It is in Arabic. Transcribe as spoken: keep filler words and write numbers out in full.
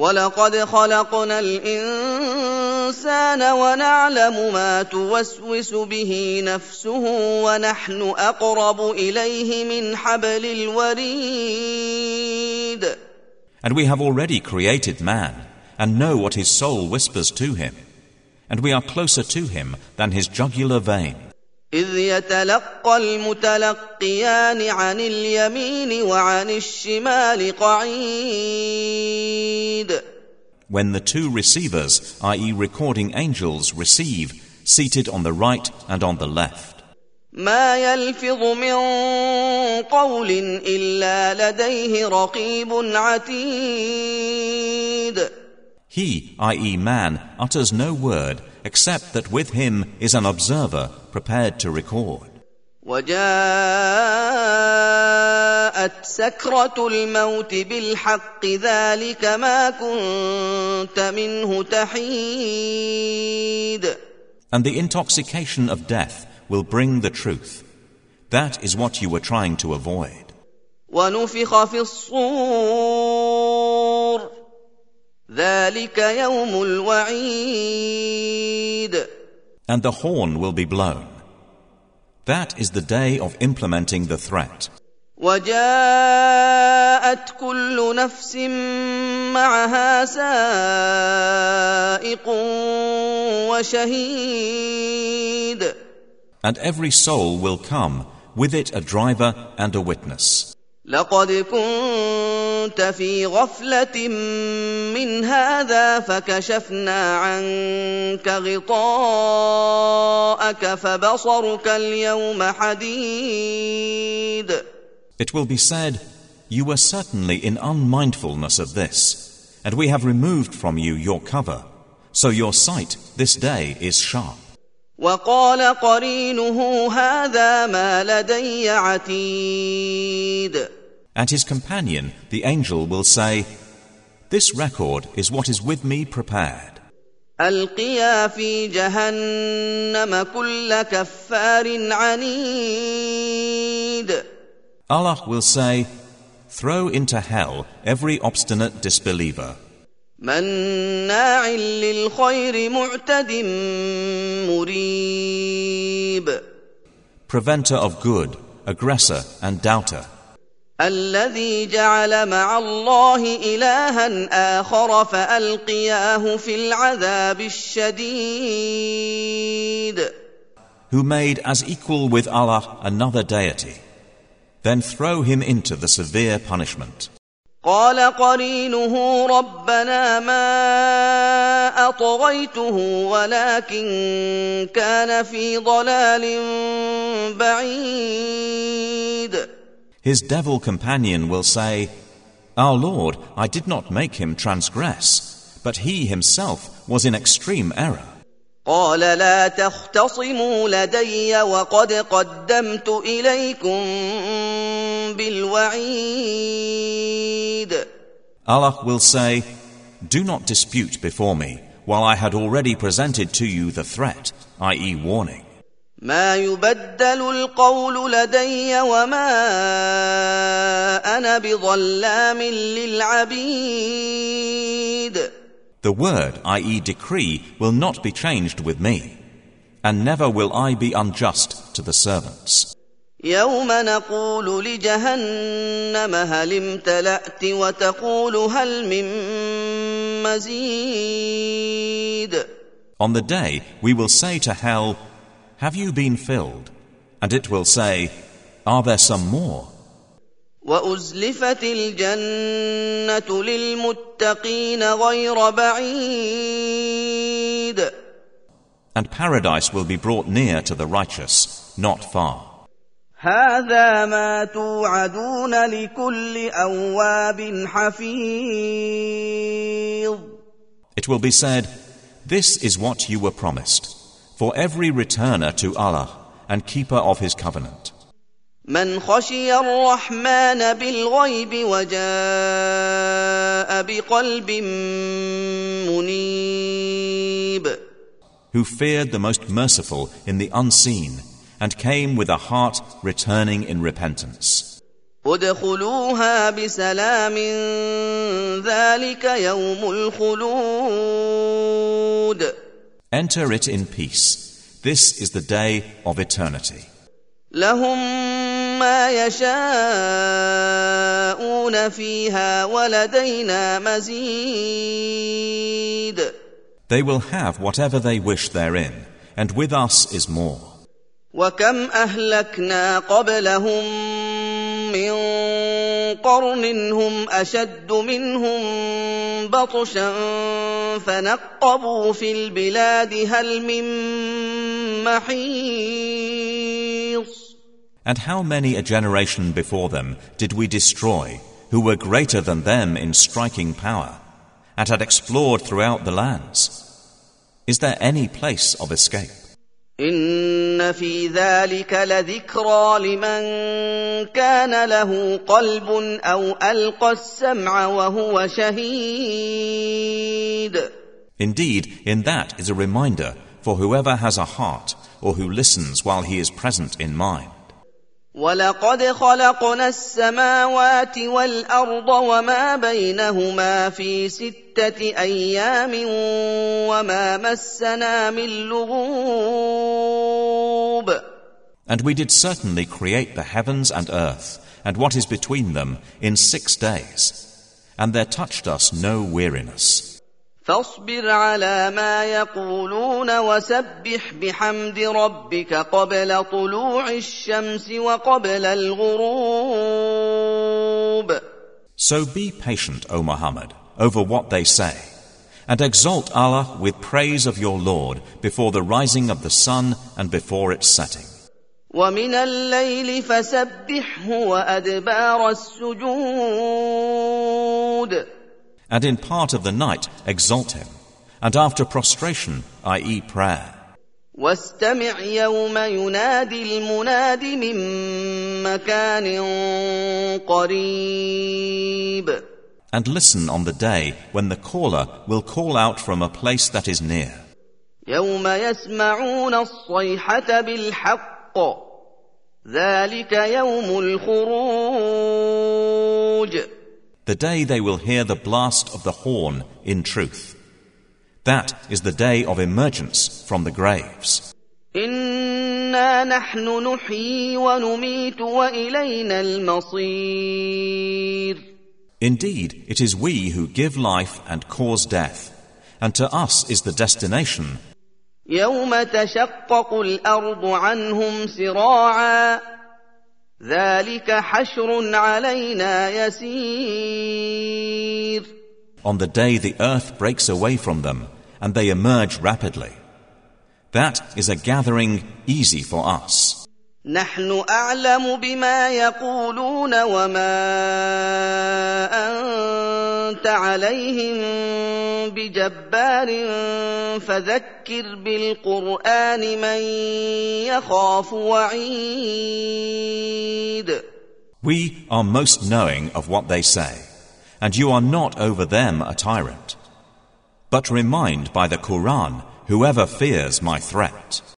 وَلَقَدْ خَلَقْنَا الْإِنسَانَ وَنَعْلَمُ مَا تُوَسْوِسُ بِهِ نَفْسُهُ وَنَحْنُ أَقْرَبُ إِلَيْهِ مِنْ حَبْلِ الْوَرِيدِ. And we have already created man, and know what his soul whispers to him, and we are closer to him than his jugular vein. إِذْ يَتَلَقَّى الْمُتَلَقِّيَانِ عَنِ الْيَمِينِ وَعَنِ الشِّمَالِ قَعِيدٌ. When the two receivers, that is recording angels, receive, seated on the right and on the left. مَا يَلْفِظُ مِنْ قَوْلٍ إِلَّا لَدَيْهِ رَقِيبٌ عَتِيدٌ. He, that is man, utters no word, except that with him is an observer prepared to record. وَجَاءَتْ سَكْرَةُ الْمَوْتِ بِالْحَقِّ ذَلِكَ مَا كُنْتَ مِنْهُ تَحِيدُ. And the intoxication of death will bring the truth. That is what you were trying to avoid. وَنُفِخَ فِي الصُّورِ ذَلِكَ يَوْمُ الْوَعِيدِ. And the horn will be blown. That is the day of implementing the threat. وَجَاءَتْ كُلُّ نَفْسٍ مَّعَهَا سَائِقٌ وَشَهِيدٌ. And every soul will come, with it a driver and a witness. لَقَدْ كُنْتَ فِي غَفْلَةٍ مِّنْ هَذَا فَكَشَفْنَا عَنْكَ غِطَاءَكَ فَبَصَرُكَ الْيَوْمَ حَدِيدٌ. It will be said, you were certainly in unmindfulness of this, and we have removed from you your cover, so your sight this day is sharp. وَقَالَ قَرِينُهُ هَذَا مَا لَدَيَّ عَتِيدٌ. And his companion, the angel, will say, this record is what is with me prepared. أَلْقِيَا فِي جَهَنَّمَ كُلَّ كَفَّارٍ عَنِيدٍ. Allah will say, throw into hell every obstinate disbeliever. مَنَّاعٍ لِلْخَيْرِ مُعْتَدٍ مُرِيبٍ. Preventer of good, aggressor and doubter. الَّذِي جَعَلَ مَعَ اللَّهِ إِلَٰهًا آخَرَ فَأَلْقِيَاهُ فِي الْعَذَابِ الشَّدِيدِ. Who made as equal with Allah another deity, then throw him into the severe punishment. قال قرينه ربنا ما أطغيته ولكن كان في ضلال بعيد. His devil companion will say, our Lord, I did not make him transgress, but he himself was in extreme error. قال لا تختصموا لدي وقد قدمت إليكم بالوعيد. Allah will say, do not dispute before me, while I had already presented to you the threat, that is warning. ما يبدل القول لدي وما أنا بظلام للعبيد. The word, that is decree, will not be changed with me, and never will I be unjust to the servants. يوم نقول لجهنم هل امتلأت وتقول هل من مزيد. On the day we will say to hell, have you been filled? And it will say, are there some more? وَأُزْلِفَتِ الْجَنَّةُ لِلْمُتَّقِينَ غَيْرَ بَعِيدٍ. And paradise will be brought near to the righteous, not far. هَذَا مَا تُوعَدُونَ لِكُلِّ أَوَّابٍ حَفِيظٍ. It will be said, this is what you were promised, for every returner to Allah and keeper of His covenant. من خشي الرحمن بالغيب وجاء بقلب منيب. Who feared the most merciful in the unseen and came with a heart returning in repentance. ادخلوها بسلام ذلك يوم الخلود. Enter it in peace. This is the day of eternity. لهم ما يشاءون فيها ولدينا مزيد. They will have whatever they wish therein, and with us is more. وكم أهلكنا قبلهم من قرن هم أشد منهم بطشا فنقبوا في البلاد هل من محيص. And how many a generation before them did we destroy, who were greater than them in striking power, and had explored throughout the lands? Is there any place of escape? إن في ذلك لذكرى لمن كان له قلب أو ألقى السمع وهو شهيد. Indeed, in that is a reminder for whoever has a heart or who listens while he is present in mind. وَلَقَدْ خَلَقْنَا السَّمَاوَاتِ وَالْأَرْضَ وَمَا بَيْنَهُمَا فِي سِتَّةِ أَيَّامٍ وَمَا مَسَّنَا مِن لُّغُوبٍ. And we did certainly create the heavens and earth and what is between them in six days, and there touched us no weariness. فاصبر على ما يقولون وسبح بحمد ربك قبل طلوع الشمس وقبل الغروب. So be patient, O Muhammad, over what they say, and exalt Allah with praise of your Lord before the rising of the sun and before its setting. ومن الليل فسبحه وأدبار السجود. And in part of the night exalt him, and after prostration, that is prayer. واستمع يوم ينادي المناد من مكان قريب. And listen on the day when the caller will call out from a place that is near. يوم يسمعون الصيحة بالحق ذلك يوم الخروج. The day they will hear the blast of the horn in truth. That is the day of emergence from the graves. إنا نحن نحيي ونميت وإلينا المصير. Indeed, it is we who give life and cause death, and to us is the destination. يوم تشقق الأرض عنهم سراعا ذلك حشر علينا يسير. On the day the earth breaks away from them and they emerge rapidly. That is a gathering easy for us. نحن أعلم بما يقولون وما أنت عليهم بجبار فذكر بالقرآن من يخاف وعيد. We are most knowing of what they say, and you are not over them a tyrant. But remind by the Quran whoever fears my threat.